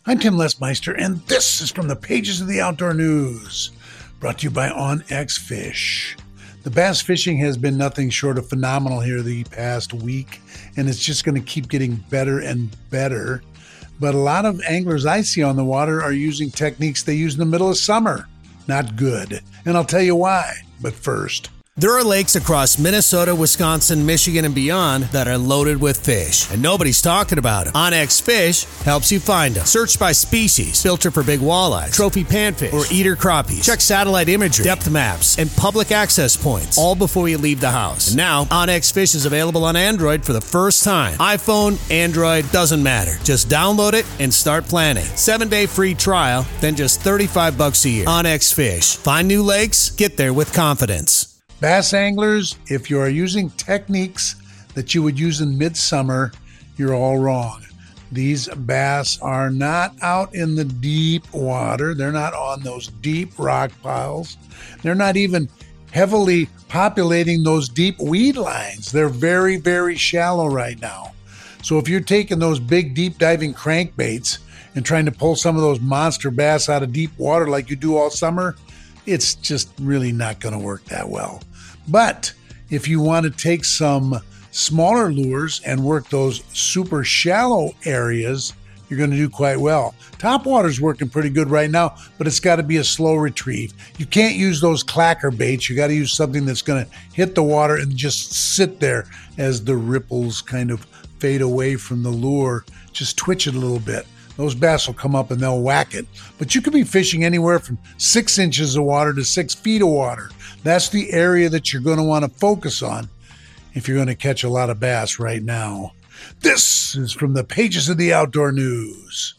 I'm Tim Lesmeister, and this is from the pages of the Outdoor News, brought to you by OnX Fish. The bass fishing has been nothing short of phenomenal here the past week, and it's just going to keep getting better and better. But a lot of anglers I see on the water are using techniques they use in the middle of summer. Not good, and I'll tell you why. But first, there are lakes across Minnesota, Wisconsin, Michigan, and beyond that are loaded with fish, and nobody's talking about them. OnX Fish helps you find them. Search by species, filter for big walleyes, trophy panfish, or eater crappies. Check satellite imagery, depth maps, and public access points, all before you leave the house. And now, OnX Fish is available on Android for the first time. iPhone, Android, doesn't matter. Just download it and start planning. 7-day free trial, then just $35 a year. OnX Fish. Find new lakes, get there with confidence. bass anglers, if you are using techniques that you would use in midsummer, you're all wrong. These bass are not out in the deep water. They're not on those deep rock piles. They're not even heavily populating those deep weed lines. They're very, very shallow right now. So if you're taking those big, deep diving crankbaits and trying to pull some of those monster bass out of deep water like you do all summer, it's just really not going to work that well. But if you want to take some smaller lures and work those super shallow areas, you're going to do quite well. Topwater's working pretty good right now, but it's got to be a slow retrieve. You can't use those clacker baits. You got to use something that's going to hit the water and just sit there as the ripples kind of fade away from the lure. Just twitch it a little bit. Those bass will come up and they'll whack it. But you could be fishing anywhere from 6 inches of water to 6 feet of water. That's the area that you're going to want to focus on if you're going to catch a lot of bass right now. This is from the pages of the Outdoor News.